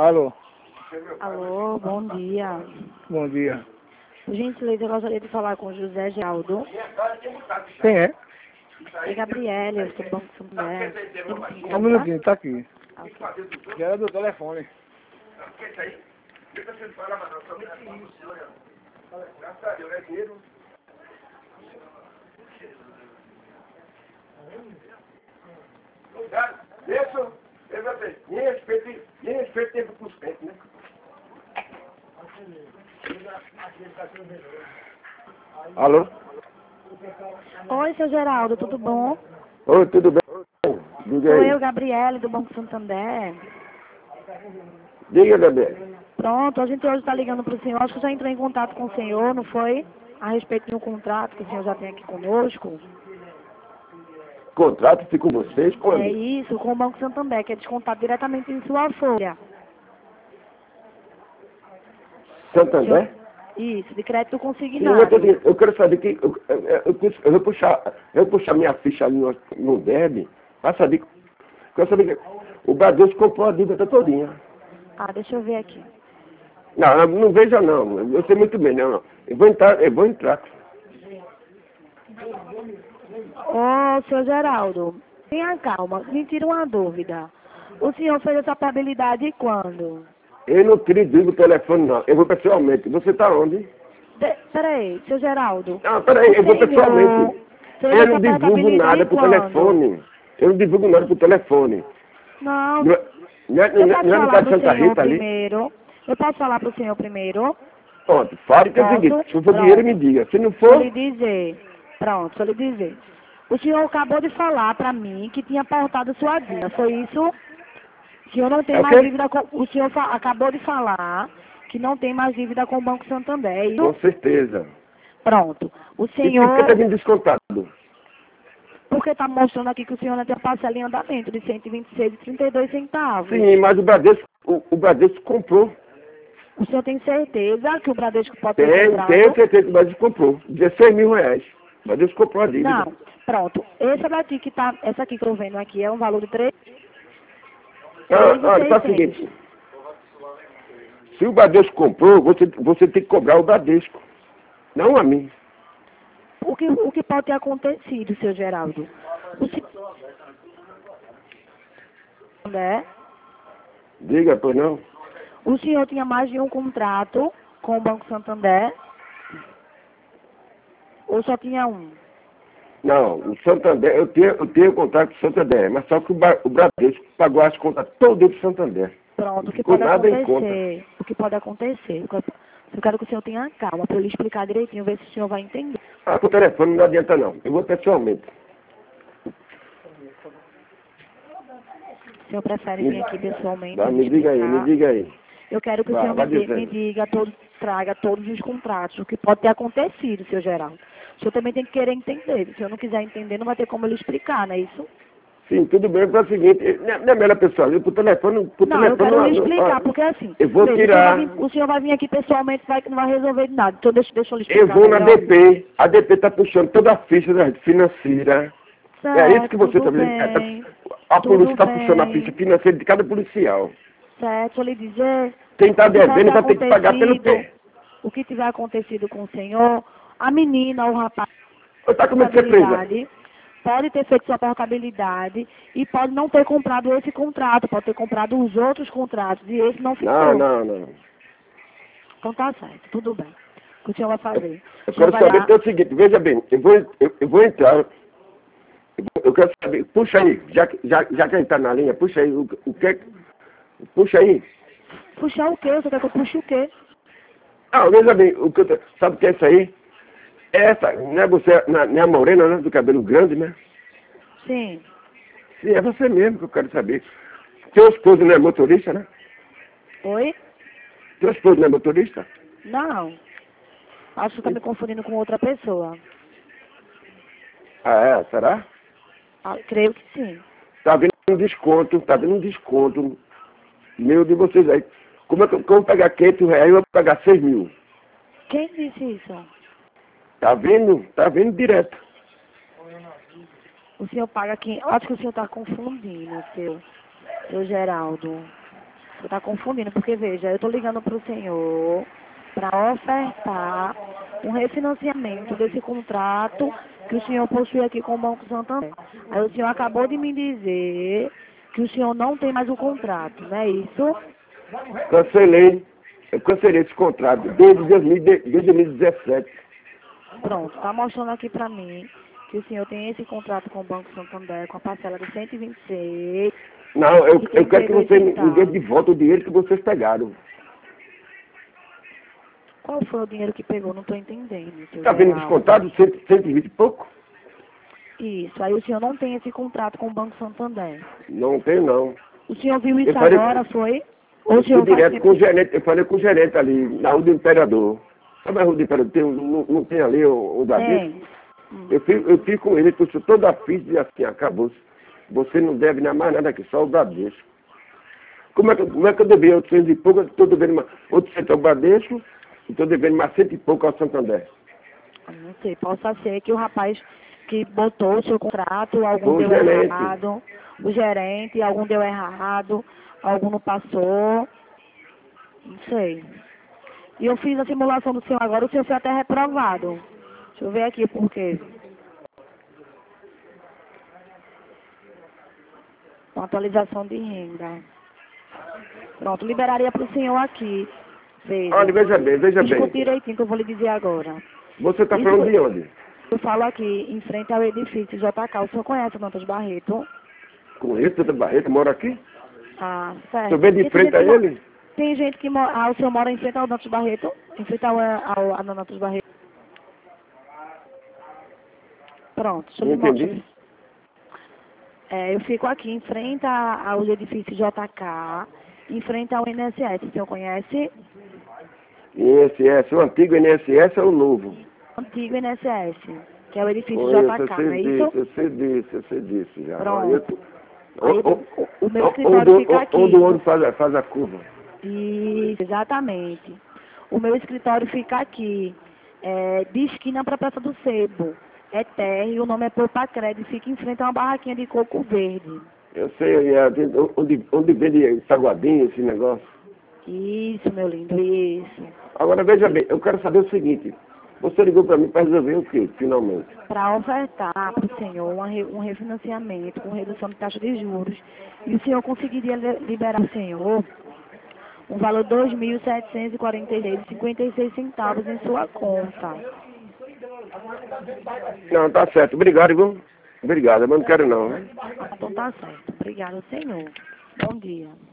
Alô, Alô, bom dia. bom dia. Por gentileza, eu gostaria de falar com o José Geraldo. Quem é? É Gabriele, eu sou do Banco Santander. Ele se Só um encontra? minutinho, tá aqui. Ah, ok. Já era do telefone. Isso, exatamente. Nem respeito tempo com os peitos, né? Alô? Oi, seu Geraldo, tudo bom? Oi, tudo bem? Diga Sou aí. eu, Gabriele, do Banco Santander. Diga, Gabriel. Pronto, a gente hoje está ligando para o senhor. Acho que já entrou em contato com o senhor, não foi? A respeito de um contrato que o senhor já tem aqui conosco. Contrato fica com vocês quando? É isso, com o Banco Santander, que é descontado diretamente em sua folha. Santander? Isso, de crédito Sim, consignado. eu quero saber que eu vou puxar minha ficha ali no DEB para saber. Eu quero saber que o Bradesco comprou a dívida todinha. Ah, deixa eu ver aqui. Não, não veja não. Eu sei muito bem, não. Eu vou entrar. Ô, seu Geraldo, tenha calma, me tira uma dúvida. O senhor fez essa probabilidade quando? Eu não digo o telefone, não. Eu vou pessoalmente. Você está onde? Peraí, seu Geraldo. Não, peraí, eu vou pessoalmente. Fez Eu essa não divulgo portabilidade nada por quando? telefone. Eu não divulgo nada por telefone. Não, Não eu posso é no falar caso de pro Santa senhor Rita ali? primeiro. Eu posso falar pro senhor primeiro? Pronto, fale que é o seguinte, Posso? se for dinheiro me Pronto. diga. Se não Deixa eu for, lhe dizer. Pronto, deixa eu lhe dizer. O senhor acabou de falar pra mim que tinha portado sua dívida, foi isso? O senhor não tem é o mais quê? dívida com... O senhor acabou de falar que não tem mais dívida com o Banco Santander, é Com isso? certeza. Pronto. O E por que está senhor... vindo descontado? Porque está mostrando aqui que o senhor não tem parcela em andamento de R$ 126,32. Sim, mas o Bradesco comprou. O senhor tem certeza que o Bradesco pode ter Tenho comprado? certeza que o Bradesco comprou. 16 mil reais. O Bradesco comprou a dívida. Não. Pronto. Essa daqui que tá... Essa aqui que eu tô vendo aqui é um valor de 3... Olha, faz o 3.600. seguinte. Se o Bradesco comprou, você tem que cobrar o Bradesco. Não a mim. O que pode ter acontecido, seu Geraldo? O senhor, né? Diga, pois não. O senhor tinha mais de um contrato com o Banco Santander? Ou só tinha um? Não, o Santander, eu tenho contrato com o Santander, mas só que o Bradesco pagou as contas todas do Santander. Pronto, Não o que ficou pode nada em conta. acontecer? O que pode acontecer? Eu quero que o senhor tenha calma para eu lhe explicar direitinho, ver se o senhor vai entender. Ah, por telefone não adianta não. Eu vou pessoalmente. O senhor prefere vir aqui pessoalmente Tá, e me diga aí, me explicar? diga aí. Eu quero que o Vá, senhor vai me dizendo. diga, traga todos os contratos, o que pode ter acontecido, seu Geraldo. O senhor também tem que querer entender. Se o senhor não quiser entender, não vai ter como ele explicar, não é isso? Sim, tudo bem, é o seguinte, não é melhor pessoal, eu por telefone Não, eu quero lhe explicar, ó, porque assim, eu vou veja, tirar, o senhor vai vir aqui pessoalmente, não vai resolver de nada. Então deixa eu lhe eu explicar vou na melhor. DP, a DP está puxando toda a ficha financeira. É isso que Certo, você está tudo vendo. bem, A polícia tudo está puxando a ficha bem. financeira de cada policial. Certo, deixa eu lhe dizer, Quem está o que pode ter devendo vai ter que pagar pelo acontecido, pé. o que tiver acontecido com o senhor, a menina, o rapaz, Ou está com medo de ser presa? portabilidade, pode ter feito sua portabilidade e pode não ter comprado esse contrato, pode ter comprado os outros contratos e esse não ficou. Não. Então tá certo, tudo bem. O que o senhor vai fazer? Eu O senhor quero vai saber lá. então, o seguinte, veja bem, eu vou entrar, eu quero saber, puxa aí, já que ele está na linha, puxa aí, o que puxa aí. Puxar o quê? Você quer que eu puxe o quê? Ah, veja bem, sabe o que é isso aí? Essa, não é você, não é a morena, né, do cabelo grande, né? Sim. Sim, é você mesmo que eu quero saber. Seu esposo não é motorista, né? Oi? Seu esposo não é motorista? Não. Acho que tá me confundindo com outra pessoa. Ah, é? Será? Ah, creio que sim. Tá vendo um desconto meu de vocês aí. Como é que eu vou pegar R$ 500 eu vou pagar 6 mil? Quem disse isso? Tá vendo? Tá vendo direto. O senhor paga quem? Acho que o senhor está confundindo, seu Geraldo. Você está confundindo, porque veja, eu estou ligando para o senhor para ofertar um refinanciamento desse contrato que o senhor possui aqui com o Banco Santander. Aí o senhor acabou de me dizer que o senhor não tem mais o contrato, não é isso? Cancelei. Eu cancelei esse contrato desde 2017. Pronto, está mostrando aqui para mim que o senhor tem esse contrato com o Banco Santander com a parcela de 126. Não, eu quem quero que pegou você esse me dê de volta o dinheiro que vocês pegaram. Qual foi o dinheiro que pegou? Não estou entendendo. Seu Está vendo Geraldo. descontado 120 e pouco? Isso, aí o senhor não tem esse contrato com o Banco Santander. Não tem não. O senhor viu isso Eu falei- agora, foi? Ou Eu o senhor fui direto vai com o gerente, eu falei com o gerente ali, na Rua do Imperador. Sabe a Rua do Imperador? Não tem ali o da Tem. Eu fui com ele, puxou toda a ficha e disse assim, acabou. Você não deve nem mais nada aqui, só o Bradesco. Como é que eu devia 800 e pouco, eu estou devendo mais 800 ao Bradesco e estou devendo mais 100 e pouco ao Santander. Não sei, possa ser que o rapaz que botou o seu contrato, algum Foi o deu gerente. errado, o gerente, algum deu errado, algum não passou, não sei. E eu fiz a simulação do senhor agora, o senhor foi até reprovado. Deixa eu ver aqui por quê. Uma atualização de renda. Pronto, liberaria para o senhor aqui. Veja. Olha, veja Escute bem. direitinho que eu vou lhe dizer agora. Você está Isso falando foi- de onde? Eu falo aqui, em frente ao edifício JK. O senhor conhece o Dantas Barreto? Conheço Tata Barreto, mora aqui? Ah, certo. Estou bem de Tem frente gente a que mo- ele? Tem gente que mora... Ah, o senhor mora em frente ao Dantas Barreto? Em frente ao Dantas Barreto. Pronto, deixa eu Não lhe mostrar. entendi. Eu fico aqui em frente ao edifício JK, em frente ao INSS. O senhor conhece? INSS, o antigo INSS é o novo. Antigo INSS, que é o edifício Conheço, JK, não é isso? eu sei disso já. Pronto. Eu- Aí o meu escritório fica aqui. Onde o ônibus faz a curva. Isso, exatamente. O meu escritório fica aqui, de esquina para a Praça do Sebo. É térreo, o nome é Poupa Crédito, fica em frente a uma barraquinha de coco verde. Eu sei onde vende saguadinho, esse negócio. Isso, meu lindo, isso. Agora veja bem, eu quero saber o seguinte. Você ligou para mim para resolver o quê, finalmente? Para ofertar para o senhor um refinanciamento com redução de taxa de juros. E o senhor conseguiria liberar o senhor um valor de R$ 2.746,56 em sua conta. Não, tá certo. Obrigado, viu? Obrigado, mas não quero não. Então tá certo. Obrigada, senhor. Bom dia.